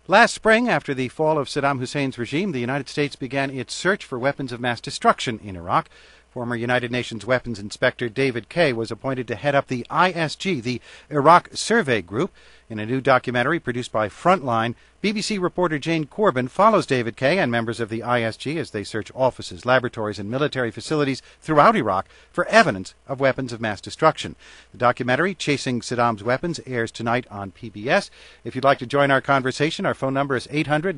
Last spring, after the fall of Saddam Hussein's regime, the United States began its search for weapons of mass destruction in Iraq. Former United Nations Weapons Inspector David Kay was appointed to head up the ISG, the Iraq Survey Group. In a new documentary produced by Frontline, BBC reporter Jane Corbin follows David Kay and members of the ISG as they search offices, laboratories, and military facilities throughout Iraq for evidence of weapons of mass destruction. The documentary, Chasing Saddam's Weapons, airs tonight on PBS. If you'd like to join our conversation, our phone number is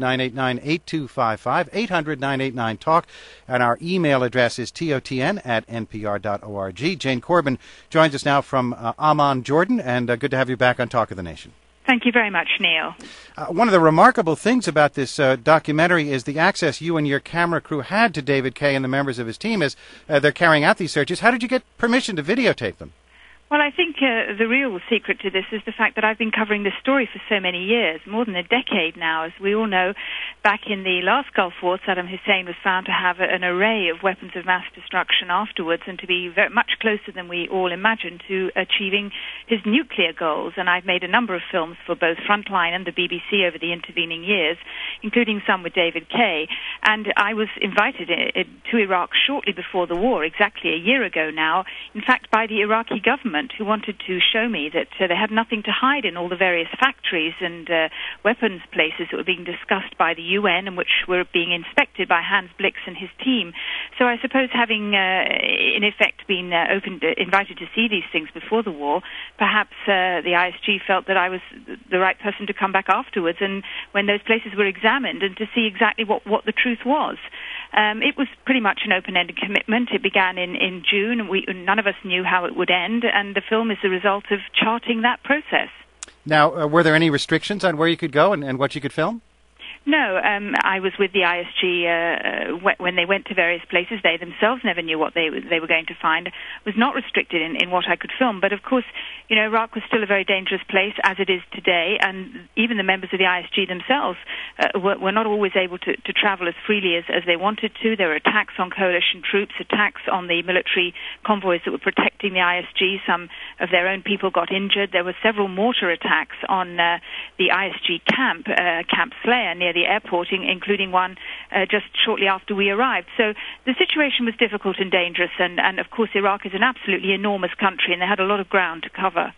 800-989-8255, 800-989-TALK, and our email address is totn@npr.org. Jane Corbin joins us now from Amman, Jordan, and good to have you back on Talk of the Nation. Thank you very much, Neil. One of the remarkable things about this documentary is the access you and your camera crew had to David Kay and the members of his team as they're carrying out these searches. How did you get permission to videotape them? Well, I think the real secret to this is the fact that I've been covering this story for so many years, more than a decade now. As we all know, back in the last Gulf War, Saddam Hussein was found to have an array of weapons of mass destruction afterwards and to be very much closer than we all imagined to achieving his nuclear goals. And I've made a number of films for both Frontline and the BBC over the intervening years, including some with David Kay. And I was invited to Iraq shortly before the war, exactly a year ago now, in fact, by the Iraqi government, who wanted to show me that they had nothing to hide in all the various factories and weapons places that were being discussed by the UN and which were being inspected by Hans Blix and his team. So I suppose having, in effect, been invited to see these things before the war, perhaps the ISG felt that I was the right person to come back afterwards and when those places were examined and to see exactly what the truth was. It was pretty much an open-ended commitment. It began in June, and none of us knew how it would end, and the film is the result of charting that process. Now, were there any restrictions on where you could go and what you could film? No, I was with the ISG when they went to various places. They themselves never knew what they were going to find. Was not restricted in what I could film. But of course, you know, Iraq was still a very dangerous place, as it is today, and even the members of the ISG themselves were not always able to travel as freely as they wanted to. There were attacks on coalition troops, attacks on the military convoys that were protecting the ISG. Some of their own people got injured. There were several mortar attacks on the ISG camp, Camp Slayer, near the airport, including one just shortly after we arrived. So the situation was difficult and dangerous, and of course Iraq is an absolutely enormous country, and they had a lot of ground to cover.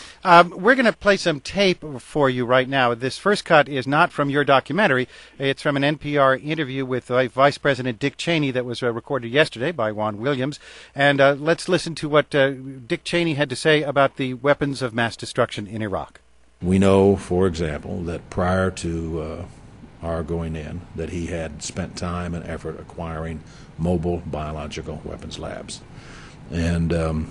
We're going to play some tape for you right now. This first cut is not from your documentary. It's from an NPR interview with Vice President Dick Cheney that was recorded yesterday by Juan Williams. And let's listen to what Dick Cheney had to say about the weapons of mass destruction in Iraq. We know, for example, that prior to our going in, that he had spent time and effort acquiring mobile biological weapons labs. And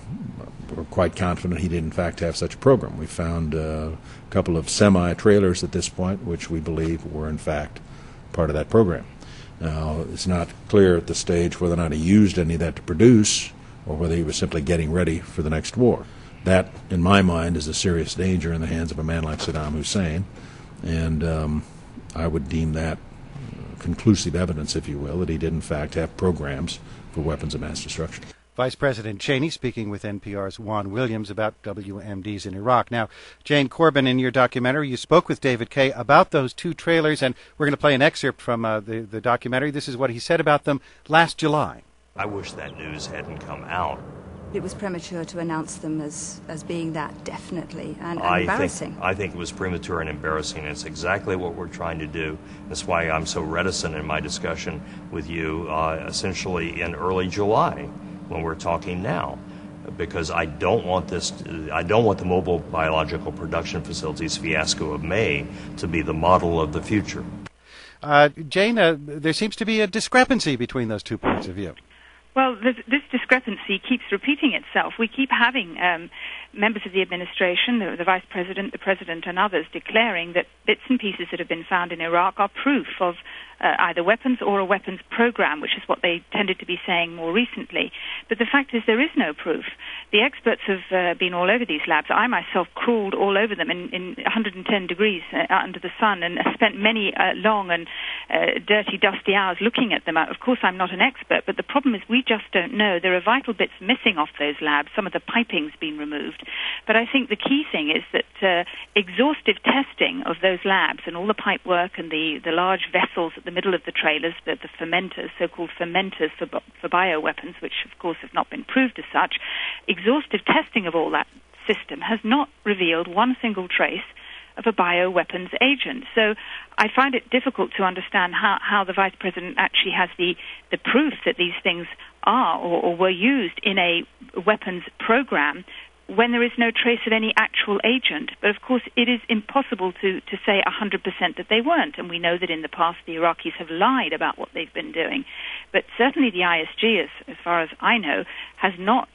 we're quite confident he did in fact have such a program. We found a couple of semi-trailers at this point, which we believe were in fact part of that program. Now, it's not clear at this stage whether or not he used any of that to produce or whether he was simply getting ready for the next war. That, in my mind, is a serious danger in the hands of a man like Saddam Hussein, and I would deem that conclusive evidence, if you will, that he did in fact have programs for weapons of mass destruction. Vice President Cheney speaking with NPR's Juan Williams about WMDs in Iraq. Now, Jane Corbin, in your documentary, you spoke with David Kay about those two trailers, and we're going to play an excerpt from the documentary. This is what he said about them last July. I wish that news hadn't come out. It was premature to announce them as being that, definitely, and embarrassing. I think it was premature and embarrassing. It's exactly what we're trying to do. That's why I'm so reticent in my discussion with you, essentially in early July, when we're talking now, because I don't want the mobile biological production facilities fiasco of May to be the model of the future. Jane, there seems to be a discrepancy between those 2 points of view. Well, this discrepancy keeps repeating itself. We keep having members of the administration, the Vice President, the President, and others declaring that bits and pieces that have been found in Iraq are proof of either weapons or a weapons program, which is what they tended to be saying more recently. But the fact is there is no proof. The experts have been all over these labs. I myself crawled all over them in 110 degrees under the sun and spent many long and dirty, dusty hours looking at them. Of course, I'm not an expert, but the problem is we just don't know. There are vital bits missing off those labs. Some of the piping's been removed. But I think the key thing is that exhaustive testing of those labs and all the pipe work and the large vessels at the middle of the trailers, the fermenters, so-called fermenters for bioweapons, which of course have not been proved as such, exhaustive testing of all that system has not revealed one single trace of a bioweapons agent. So I find it difficult to understand how the Vice President actually has the proof that these things are or were used in a weapons program when there is no trace of any actual agent. But of course it is impossible to say 100% that they weren't, and we know that in the past the Iraqis have lied about what they've been doing. But certainly the ISG, as far as I know, has not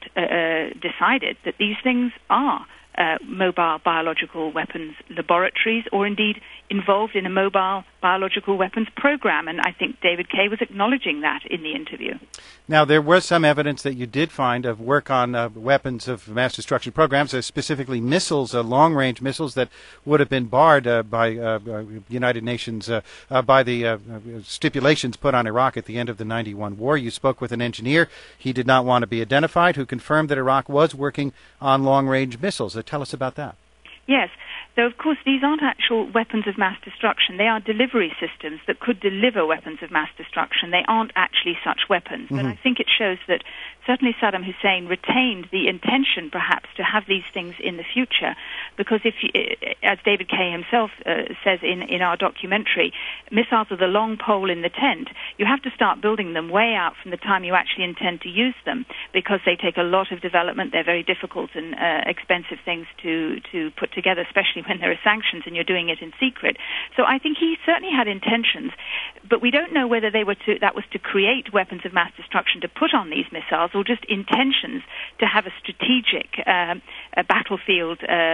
decided that these things are mobile biological weapons laboratories or indeed involved in a mobile biological weapons program. And I think David Kay was acknowledging that in the interview. Now, there was some evidence that you did find of work on weapons of mass destruction programs, specifically missiles, long-range missiles that would have been barred by United Nations, by the stipulations put on Iraq at the end of the 91 war. You spoke with an engineer. He did not want to be identified, who confirmed that Iraq was working on long-range missiles. Tell us about that. Yes. So, of course, these aren't actual weapons of mass destruction. They are delivery systems that could deliver weapons of mass destruction. They aren't actually such weapons. Mm-hmm. But I think it shows that certainly Saddam Hussein retained the intention, perhaps, to have these things in the future. Because if, as David Kay himself says in our documentary, missiles are the long pole in the tent. You have to start building them way out from the time you actually intend to use them, because they take a lot of development. They're very difficult and expensive things to put together, especially when there are sanctions and you're doing it in secret. So I think he certainly had intentions, but we don't know whether that was to create weapons of mass destruction to put on these missiles, or just intentions to have a strategic a battlefield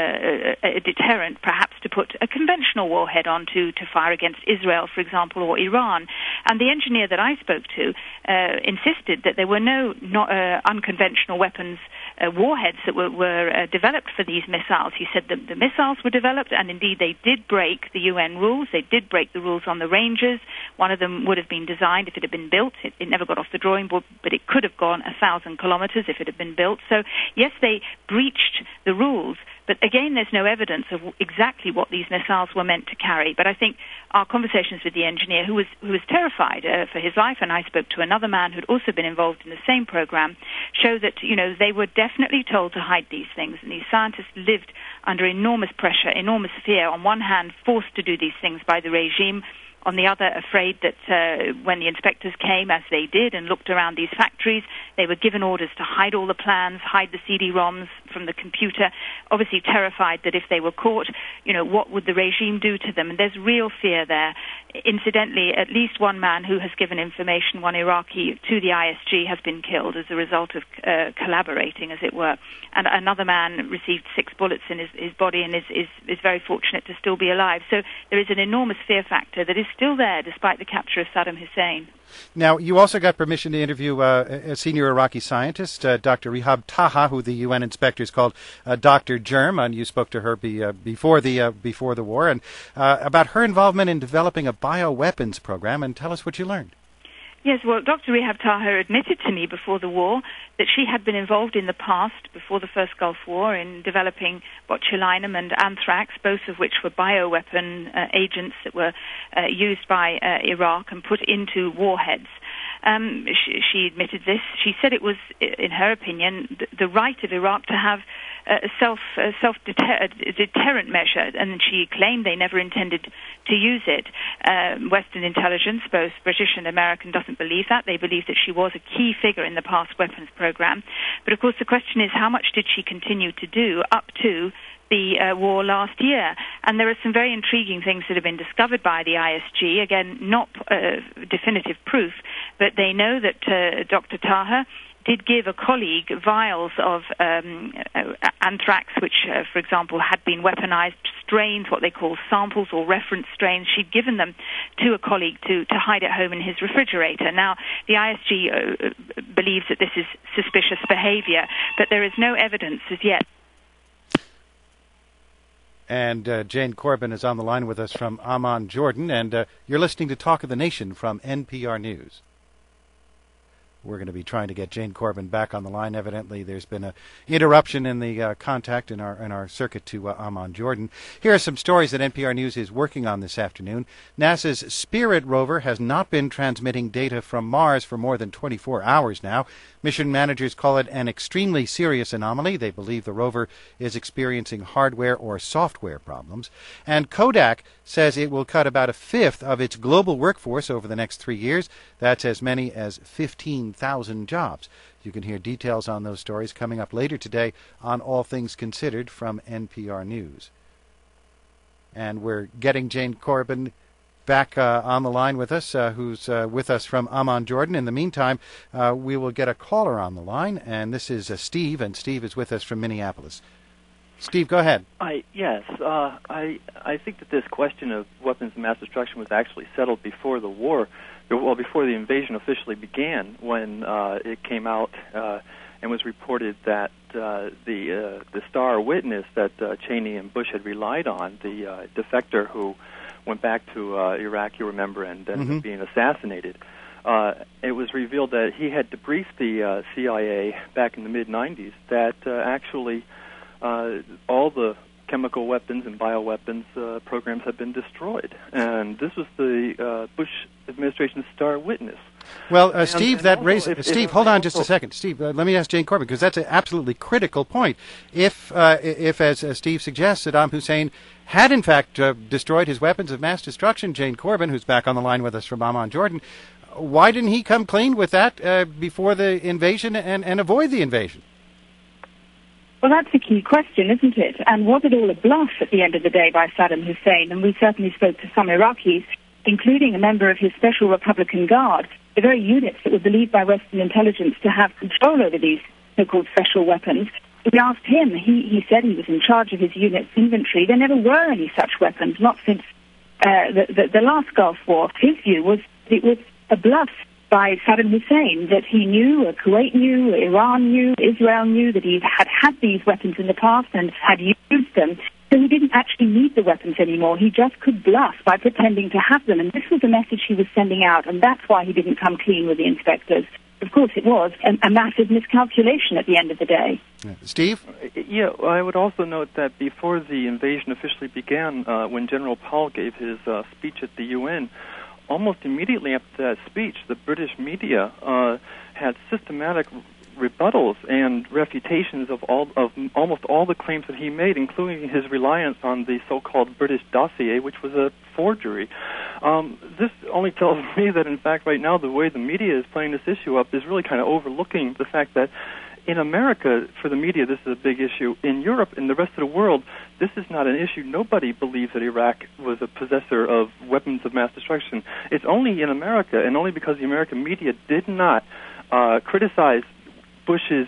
a deterrent, perhaps to put a conventional warhead on to fire against Israel, for example, or Iran. And the engineer that I spoke to insisted that there were no unconventional weapons warheads that were developed for these missiles. He said that the missiles were developed, and indeed they did break the UN rules. They did break the rules on the ranges. One of them would have been designed if it had been built. It never got off the drawing board, but it could have gone 1,000 kilometers if it had been built. So, yes, they breached the rules, but again, there's no evidence of exactly what these missiles were meant to carry. But I think our conversations with the engineer, who was terrified for his life, and I spoke to another man who'd also been involved in the same program, show that, they were definitely told to hide these things. And these scientists lived under enormous pressure, enormous fear. On one hand, forced to do these things by the regime. On the other, afraid that when the inspectors came, as they did, and looked around these factories, they were given orders to hide all the plans, hide the CD-ROMs from the computer, obviously terrified that if they were caught, what would the regime do to them? And there's real fear there. Incidentally, at least one man who has given information, one Iraqi, to the ISG has been killed as a result of collaborating, as it were. And another man received 6 bullets in his body and is very fortunate to still be alive. So there is an enormous fear factor that is still there despite the capture of Saddam Hussein. Now, you also got permission to interview a senior Iraqi scientist, Dr. Rehab Taha, who the UN inspectors called Dr. Germ, and you spoke to her before the war, and about her involvement in developing a bioweapons program. And tell us what you learned. Yes, well, Dr. Rehab Taha admitted to me before the war that she had been involved in the past, before the first Gulf War, in developing botulinum and anthrax, both of which were bioweapon agents that were used by Iraq and put into warheads. She admitted this. She said it was, in her opinion, the right of Iraq to have a self-deterrent measure, and she claimed they never intended to use it. Western intelligence, both British and American, doesn't believe that. They believe that she was a key figure in the past weapons program. But of course the question is, how much did she continue to do up to the war last year? And there are some very intriguing things that have been discovered by the ISG. Again, not definitive proof, but they know that Dr. Taha did give a colleague vials of anthrax, which, for example, had been weaponized strains, what they call samples or reference strains. She'd given them to a colleague to hide at home in his refrigerator. Now, the ISG believes that this is suspicious behavior, but there is no evidence as yet. And Jane Corbin is on the line with us from Amman, Jordan, and you're listening to Talk of the Nation from NPR News. We're going to be trying to get Jane Corbin back on the line. Evidently, there's been an interruption in the contact in our circuit to Amman, Jordan. Here are some stories that NPR News is working on this afternoon. NASA's Spirit rover has not been transmitting data from Mars for more than 24 hours now. Mission managers call it an extremely serious anomaly. They believe the rover is experiencing hardware or software problems. And Kodak says it will cut about a fifth of its global workforce over the next 3 years. That's as many as 15,000 jobs. You can hear details on those stories coming up later today on All Things Considered from NPR News. And we're getting Jane Corbin back on the line with us, who's with us from Amman, Jordan. In the meantime, we will get a caller on the line, and this is Steve, and Steve is with us from Minneapolis. Steve, go ahead. Yes. I think that this question of weapons of mass destruction was actually settled before the war, before the invasion officially began, when it came out and was reported that the star witness that Cheney and Bush had relied on, the defector who went back to Iraq, you remember, and ended up being assassinated. It was revealed that he had debriefed the CIA back in the mid-'90s that actually all the chemical weapons and bioweapons programs had been destroyed. And this was the Bush administration's star witness. Well, Steve, Steve, hold on just a second. Steve, let me ask Jane Corbin, because that's an absolutely critical point. If as Steve suggests, Saddam Hussein had in fact destroyed his weapons of mass destruction, Jane Corbin, who's back on the line with us from Amman, Jordan, why didn't he come clean with that before the invasion and avoid the invasion? Well, that's a key question, isn't it? And was it all a bluff at the end of the day by Saddam Hussein? And we certainly spoke to some Iraqis, including a member of his Special Republican Guard, the very units that were believed by Western intelligence to have control over these so-called special weapons. We asked him. He said he was in charge of his unit's inventory. There never were any such weapons, not since the last Gulf War. His view was it was a bluff by Saddam Hussein, that he knew, Kuwait knew, Iran knew, Israel knew that he had these weapons in the past and had used them. So he didn't actually need the weapons anymore. He just could bluff by pretending to have them. And this was the message he was sending out, and that's why he didn't come clean with the inspectors. Of course, it was a massive miscalculation at the end of the day. Steve? Yeah, I would also note that before the invasion officially began, when General Powell gave his speech at the UN, almost immediately after that speech, the British media had systematic rebuttals and refutations of almost all the claims that he made, including his reliance on the so-called British dossier, which was a forgery. This only tells me that, in fact, right now the way the media is playing this issue up is really kind of overlooking the fact that in America, for the media, this is a big issue. In Europe and the rest of the world, this is not an issue. Nobody believes that Iraq was a possessor of weapons of mass destruction. It's only in America, and only because the American media did not criticize Bush's,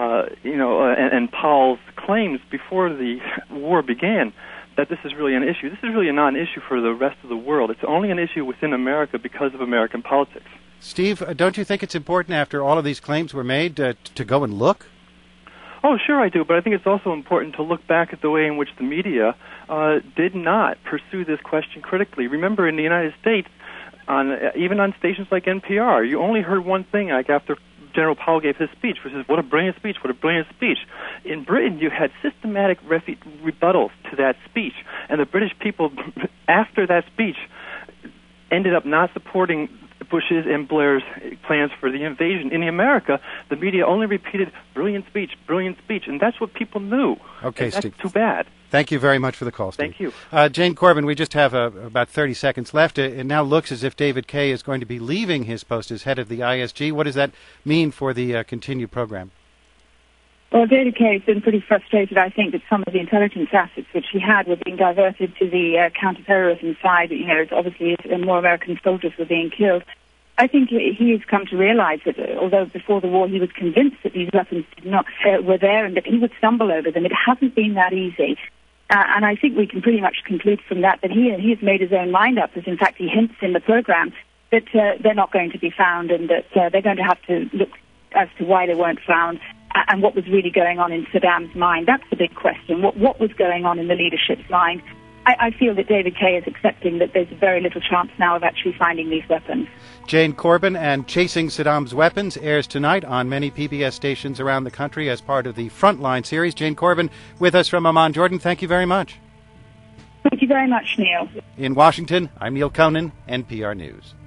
and Powell's claims before the war began, that this is really an issue. This is really not an issue for the rest of the world. It's only an issue within America because of American politics. Steve, don't you think it's important, after all of these claims were made, to go and look? Oh, sure I do, but I think it's also important to look back at the way in which the media did not pursue this question critically. Remember, in the United States, even on stations like NPR, you only heard one thing, like after General Powell gave his speech, which is, what a brilliant speech, what a brilliant speech. In Britain, you had systematic rebuttals to that speech, and the British people, after that speech, ended up not supporting Bush's and Blair's plans for the invasion. In America, the media only repeated brilliant speech, and that's what people knew. Okay, and that's Steve. Too bad. Thank you very much for the call, Steve. Thank you. Jane Corbin, we just have about 30 seconds left. It now looks as if David Kaye is going to be leaving his post as head of the ISG. What does that mean for the continued program? Well, David Kaye has been pretty frustrated, I think, that some of the intelligence assets which he had were being diverted to the counterterrorism side. Obviously more American soldiers were being killed. I think he has come to realize that although before the war he was convinced that these weapons were there and that he would stumble over them, it hasn't been that easy. And I think we can pretty much conclude from that he has made his own mind up, as in fact he hints in the program, that they're not going to be found and that they're going to have to look as to why they weren't found and what was really going on in Saddam's mind. That's the big question. What was going on in the leadership's mind? I feel that David Kaye is accepting that there's very little chance now of actually finding these weapons. Jane Corbin and Chasing Saddam's Weapons airs tonight on many PBS stations around the country as part of the Frontline series. Jane Corbin with us from Amman, Jordan. Thank you very much. Thank you very much, Neil. In Washington, I'm Neil Conan, NPR News.